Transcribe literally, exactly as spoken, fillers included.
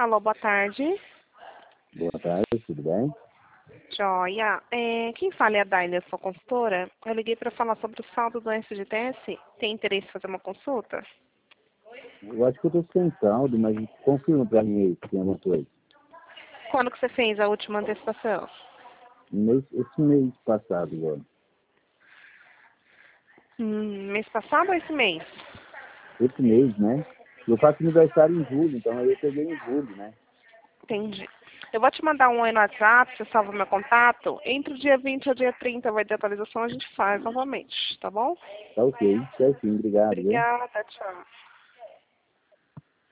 Alô, boa tarde. Boa tarde, tudo bem? Joia. É, quem fala é a Daile, eu sou consultora. Eu liguei para falar sobre o saldo do S G T S. Tem interesse em fazer uma consulta? Eu acho que eu tô sem saldo, mas confirma pra mim aí se tem alguma coisa. Quando que você fez a última antecipação? Mês, esse mês passado agora. Hum, mês passado ou esse mês? Esse mês, né? Eu faço aniversário em julho, então aí eu peguei em julho, né? Entendi. Eu vou te mandar um oi no WhatsApp, você salva meu contato. Entre o dia vinte e o dia trinta vai ter atualização, a gente faz novamente, tá bom? Tá ok, certinho, obrigado, viu? Obrigada, tchau.